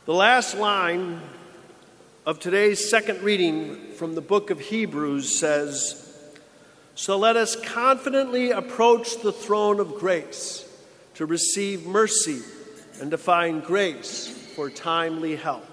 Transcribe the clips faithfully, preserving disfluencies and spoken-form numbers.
The last line of today's second reading from the book of Hebrews says, "So let us confidently approach the throne of grace to receive mercy and to find grace for timely help."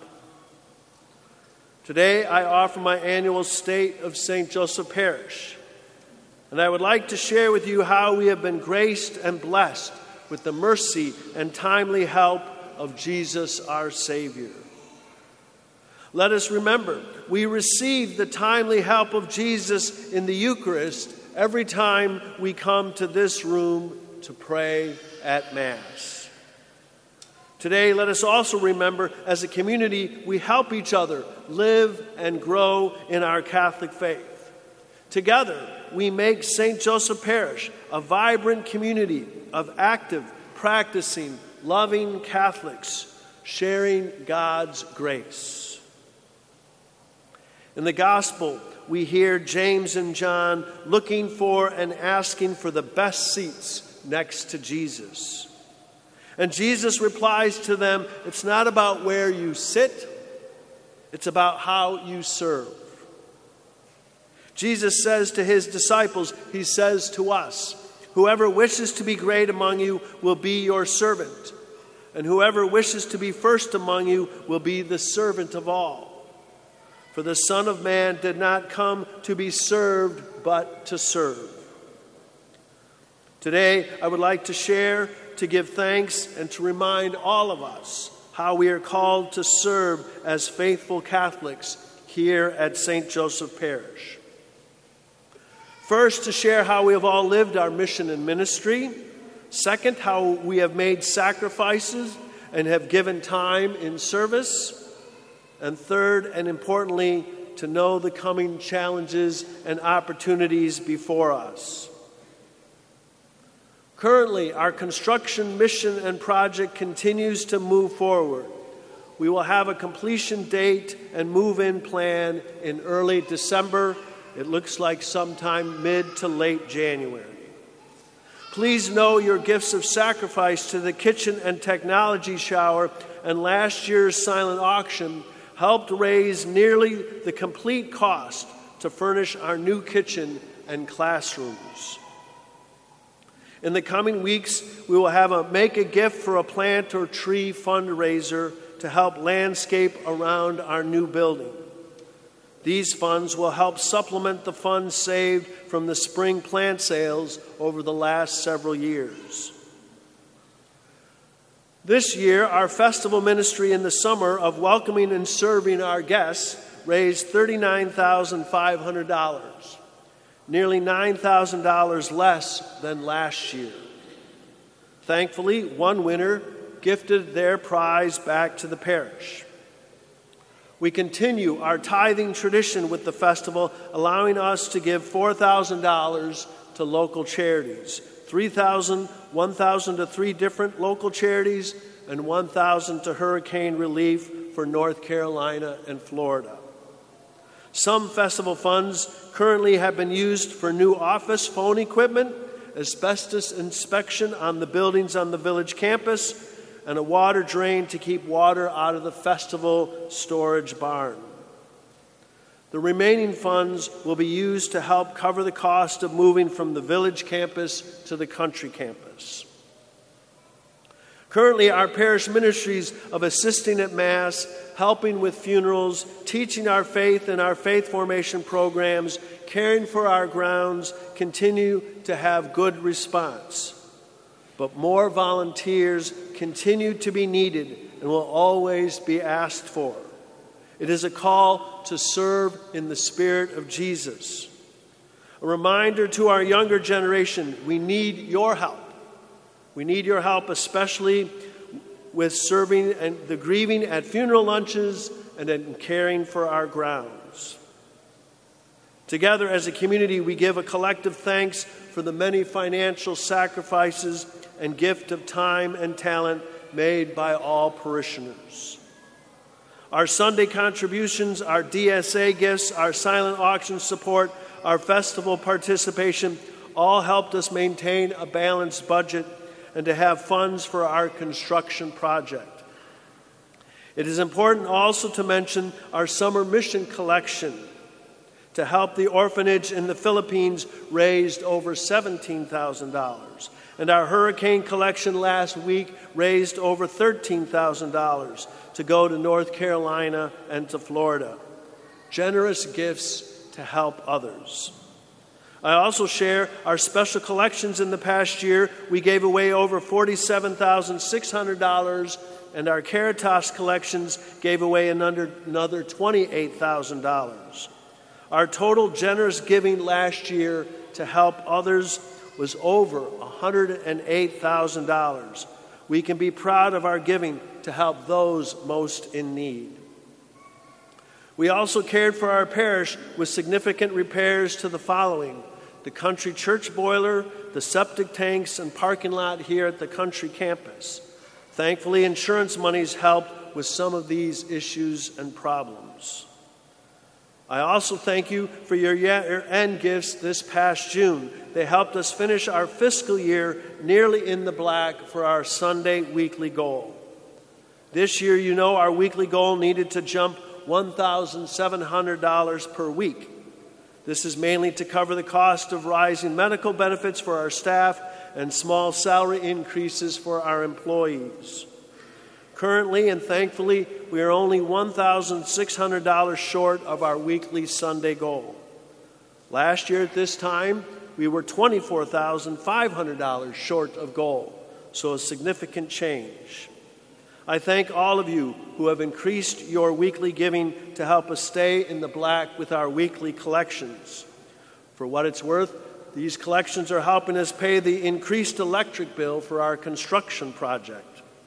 Today I offer my annual State of Saint Joseph Parish, and I would like to share with you how we have been graced and blessed with the mercy and timely help of Jesus our Savior. Let us remember, we receive the timely help of Jesus in the Eucharist every time we come to this room to pray at Mass. Today, let us also remember, as a community, we help each other live and grow in our Catholic faith. Together, we make Saint Joseph Parish a vibrant community of active, practicing, loving Catholics, sharing God's grace. In the Gospel, we hear James and John looking for and asking for the best seats next to Jesus. And Jesus replies to them, it's not about where you sit, it's about how you serve. Jesus says to his disciples, he says to us, "Whoever wishes to be great among you will be your servant, and whoever wishes to be first among you will be the servant of all. For the Son of Man did not come to be served, but to serve." Today, I would like to share, to give thanks, and to remind all of us how we are called to serve as faithful Catholics here at Saint Joseph Parish. First, to share how we have all lived our mission and ministry. Second, how we have made sacrifices and have given time in service. And third, and importantly, to know the coming challenges and opportunities before us. Currently, our construction mission and project continues to move forward. We will have a completion date and move-in plan in early December. It looks like sometime mid to late January. Please know your gifts of sacrifice to the kitchen and technology shower and last year's silent auction helped raise nearly the complete cost to furnish our new kitchen and classrooms. In the coming weeks, we will have a Make a Gift for a Plant or Tree fundraiser to help landscape around our new building. These funds will help supplement the funds saved from the spring plant sales over the last several years. This year, our festival ministry in the summer of welcoming and serving our guests raised thirty-nine thousand five hundred dollars, nearly nine thousand dollars less than last year. Thankfully, one winner gifted their prize back to the parish. We continue our tithing tradition with the festival, allowing us to give four thousand dollars to local charities, three thousand dollars, one thousand dollars to three different local charities, and one thousand dollars to hurricane relief for North Carolina and Florida. Some festival funds currently have been used for new office phone equipment, asbestos inspection on the buildings on the village campus, and a water drain to keep water out of the festival storage barn. The remaining funds will be used to help cover the cost of moving from the village campus to the country campus. Currently, our parish ministries of assisting at Mass, helping with funerals, teaching our faith and our faith formation programs, caring for our grounds, continue to have good response. But more volunteers continue to be needed and will always be asked for. It is a call to serve in the Spirit of Jesus. A reminder to our younger generation, we need your help. We need your help, especially with serving and the grieving at funeral lunches and in caring for our grounds. Together as a community, we give a collective thanks for the many financial sacrifices and gift of time and talent made by all parishioners. Our Sunday contributions, our D S A gifts, our silent auction support, our festival participation all helped us maintain a balanced budget and to have funds for our construction project. It is important also to mention our summer mission collection to help the orphanage in the Philippines raised over seventeen thousand dollars. And our hurricane collection last week raised over thirteen thousand dollars to go to North Carolina and to Florida. Generous gifts to help others. I also share our special collections in the past year. We gave away over forty-seven thousand six hundred dollars, and our Caritas collections gave away another, another twenty-eight thousand dollars. Our total generous giving last year to help others was over one hundred eight thousand dollars. We can be proud of our giving to help those most in need. We also cared for our parish with significant repairs to the following: the country church boiler, the septic tanks, and parking lot here at the country campus. Thankfully, insurance monies helped with some of these issues and problems. I also thank you for your year-end gifts this past June. They helped us finish our fiscal year nearly in the black for our Sunday weekly goal. This year, you know, our weekly goal needed to jump one thousand seven hundred dollars per week. This is mainly to cover the cost of rising medical benefits for our staff and small salary increases for our employees. Currently and thankfully, we are only one thousand six hundred dollars short of our weekly Sunday goal. Last year at this time, we were twenty-four thousand five hundred dollars short of goal, so a significant change. I thank all of you who have increased your weekly giving to help us stay in the black with our weekly collections. For what it's worth, these collections are helping us pay the increased electric bill for our construction project.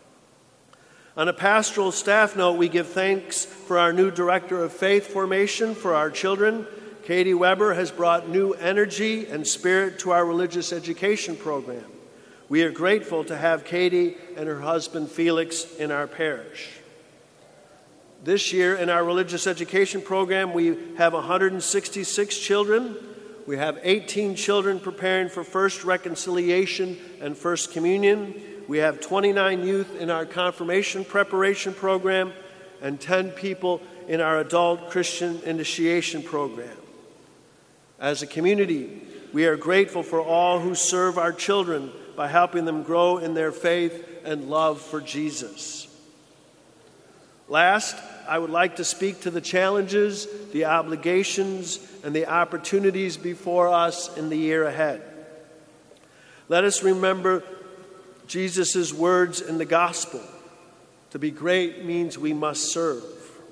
On a pastoral staff note, we give thanks for our new director of faith formation for our children. Katie Weber has brought new energy and spirit to our religious education program. We are grateful to have Katie and her husband Felix in our parish. This year in our religious education program, we have one hundred sixty-six children. We have eighteen children preparing for First Reconciliation and First Communion. We have twenty-nine youth in our confirmation preparation program and ten people in our adult Christian initiation program. As a community, we are grateful for all who serve our children by helping them grow in their faith and love for Jesus. Last, I would like to speak to the challenges, the obligations, and the opportunities before us in the year ahead. Let us remember Jesus' words in the gospel: to be great means we must serve.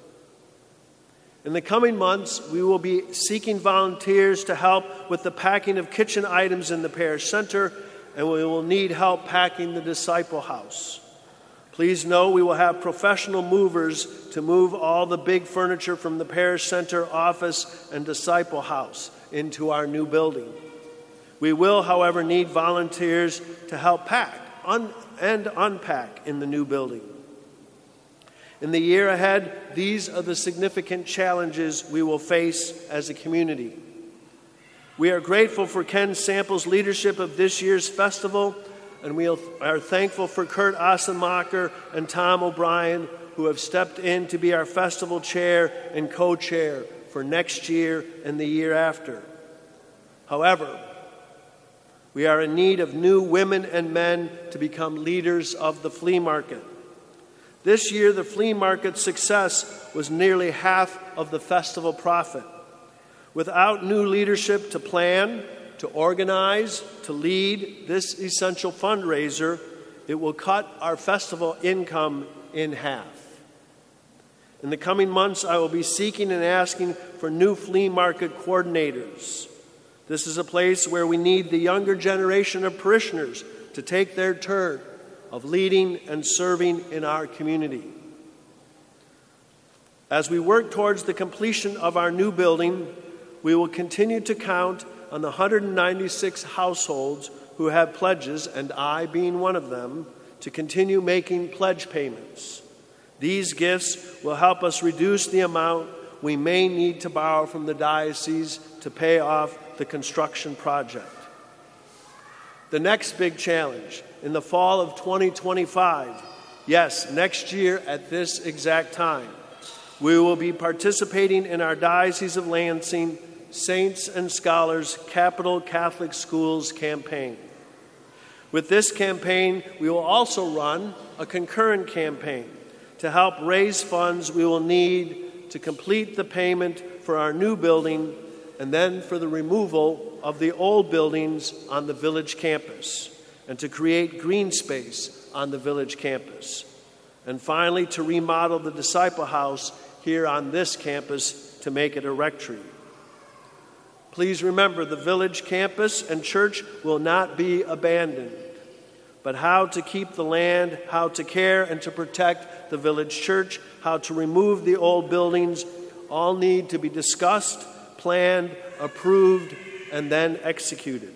In the coming months, we will be seeking volunteers to help with the packing of kitchen items in the parish center, and we will need help packing the disciple house. Please know we will have professional movers to move all the big furniture from the parish center, office, and disciple house into our new building. We will, however, need volunteers to help pack un- and unpack in the new building. In the year ahead, these are the significant challenges we will face as a community. We are grateful for Ken Sample's leadership of this year's festival, and we are thankful for Kurt Ossenmacher and Tom O'Brien, who have stepped in to be our festival chair and co-chair for next year and the year after. However, we are in need of new women and men to become leaders of the flea market. This year, the flea market's success was nearly half of the festival profit. Without new leadership to plan, to organize, to lead this essential fundraiser, it will cut our festival income in half. In the coming months, I will be seeking and asking for new flea market coordinators. This is a place where we need the younger generation of parishioners to take their turn of leading and serving in our community. As we work towards the completion of our new building, we will continue to count on the one hundred ninety-six households who have pledges, and I being one of them, to continue making pledge payments. These gifts will help us reduce the amount we may need to borrow from the diocese to pay off the construction project. The next big challenge in the fall of twenty twenty-five, Yes, next year at this exact time, we will be participating in our Diocese of Lansing Saints and Scholars Capital Catholic Schools campaign. With this campaign, we will also run a concurrent campaign to help raise funds we will need to complete the payment for our new building and then for the removal of the old buildings on the village campus and to create green space on the village campus. And finally, to remodel the Disciple House here on this campus to make it a rectory. Please remember, the village campus and church will not be abandoned. But how to keep the land, how to care and to protect the village church, how to remove the old buildings, all need to be discussed, planned, approved, and then executed.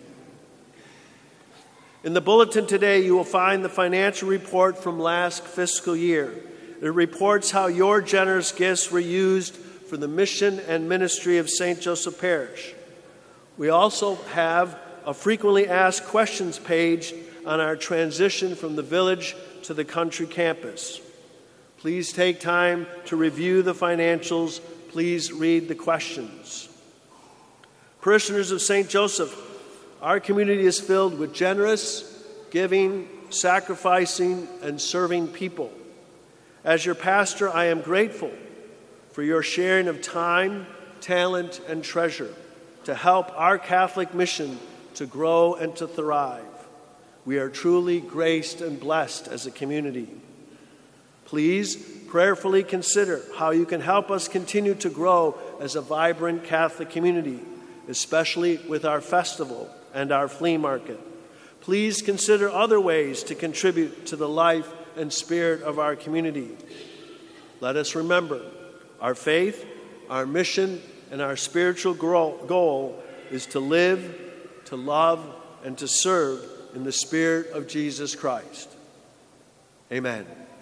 In the bulletin today, you will find the financial report from last fiscal year. It reports how your generous gifts were used for the mission and ministry of Saint Joseph Parish. We also have a frequently asked questions page on our transition from the village to the country campus. Please take time to review the financials. Please read the questions. Parishioners of Saint Joseph, our community is filled with generous, giving, sacrificing, and serving people. As your pastor, I am grateful for your sharing of time, talent, and treasure to help our Catholic mission to grow and to thrive. We are truly graced and blessed as a community. Please prayerfully consider how you can help us continue to grow as a vibrant Catholic community, especially with our festival and our flea market. Please consider other ways to contribute to the life and spirit of our community. Let us remember, our faith, our mission, and our spiritual goal is to live, to love, and to serve in the Spirit of Jesus Christ. Amen.